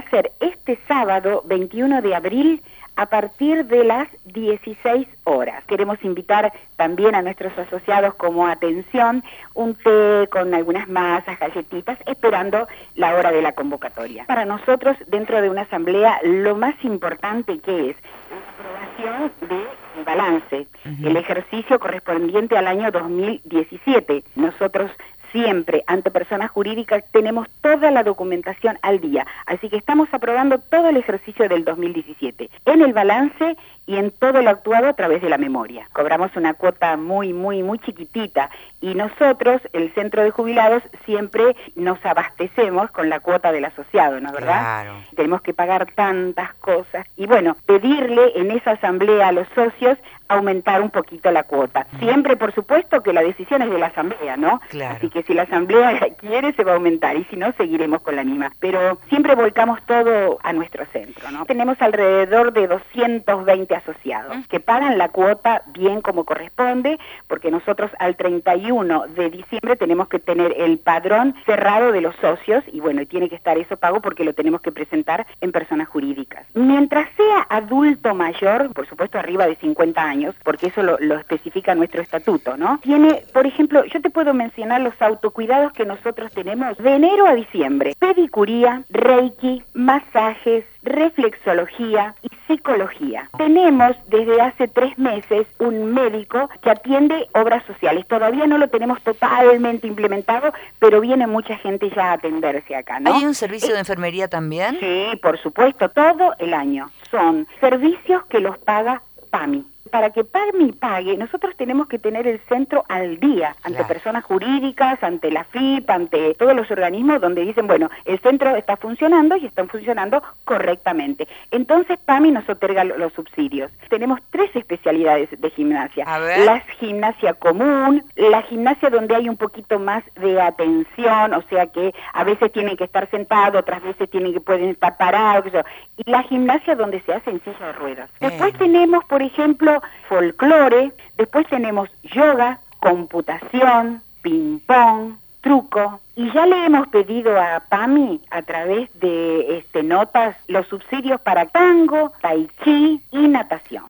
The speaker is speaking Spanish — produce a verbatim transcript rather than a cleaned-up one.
a ser este sábado veintiuno de abril a partir de las dieciséis horas. Queremos invitar también a nuestros asociados como atención, un té con algunas masas, galletitas, esperando la hora de la convocatoria. Para nosotros, dentro de una asamblea, lo más importante que es la aprobación del balance, uh-huh. el ejercicio correspondiente al año dos mil diecisiete. Nosotros siempre, ante personas jurídicas, tenemos toda la documentación al día, así que estamos aprobando todo el ejercicio del dos mil diecisiete, en el balance y en todo lo actuado a través de la memoria. Cobramos una cuota muy, muy, muy chiquitita, y nosotros, el Centro de Jubilados, siempre nos abastecemos con la cuota del asociado, ¿no es verdad? Claro. Tenemos que pagar tantas cosas, y bueno, pedirle en esa asamblea a los socios aumentar un poquito la cuota. Siempre, por supuesto, que la decisión es de la asamblea, ¿no? Claro. Así que si la asamblea quiere, se va a aumentar, y si no, seguiremos con la misma. Pero siempre volcamos todo a nuestro centro, ¿no? Tenemos alrededor de doscientos veinte asociados que pagan la cuota bien como corresponde, porque nosotros al treinta y uno de diciembre tenemos que tener el padrón cerrado de los socios, y bueno, tiene que estar eso pago porque lo tenemos que presentar en personas jurídicas. Mientras sea adulto mayor, por supuesto arriba de cincuenta años, porque eso lo, lo especifica nuestro estatuto, ¿no? Tiene, por ejemplo, yo te puedo mencionar los autocuidados que nosotros tenemos de enero a diciembre: pedicuría, reiki, masajes, reflexología y psicología. Tenemos desde hace tres meses un médico que atiende obras sociales. Todavía no lo tenemos totalmente implementado, pero viene mucha gente ya a atenderse acá, ¿no? ¿Hay un servicio de enfermería también? Sí, por supuesto, todo el año. Son servicios que los paga PAMI. Para que PAMI pague, nosotros tenemos que tener el centro al día, ante claro. personas jurídicas, ante la F I P, ante todos los organismos donde dicen, bueno, el centro está funcionando y están funcionando correctamente. Entonces PAMI nos otorga los subsidios. Tenemos tres especialidades de gimnasia. A ver. La gimnasia común, la gimnasia donde hay un poquito más de atención, o sea que a veces tienen que estar sentados, otras veces tienen que pueden estar parados, y la gimnasia donde se hace en silla de ruedas. Eh. Después tenemos, por ejemplo, folclore, después tenemos yoga, computación, ping-pong, truco, y ya le hemos pedido a PAMI a través de este, notas los subsidios para tango, tai chi y natación.